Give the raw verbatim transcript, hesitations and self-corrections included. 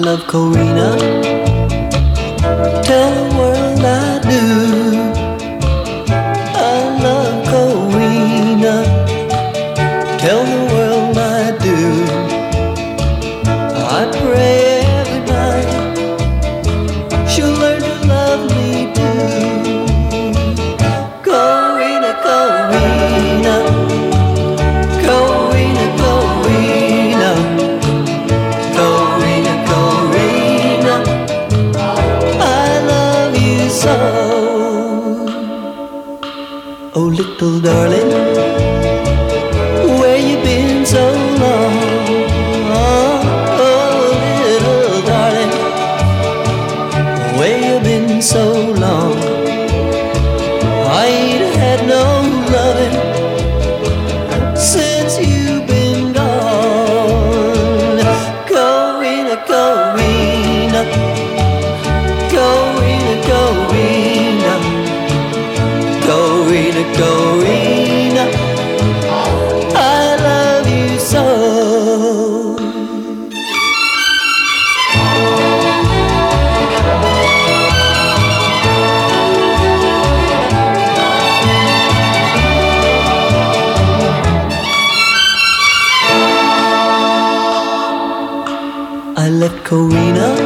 love Corina. Tell the world I do. I love Corina. Tell the world I do. I pray every night she'll learn to love me too. Corina, Corina, Corina, Corina, Corina, Corina, I love you so. Oh, little darling, where you been so long? Oh, little darling, where you been so long? I ain't had no loving since you've been gone. Corina, Corina, Corina, Corina, Corina, Corina, I love you so. I left Corina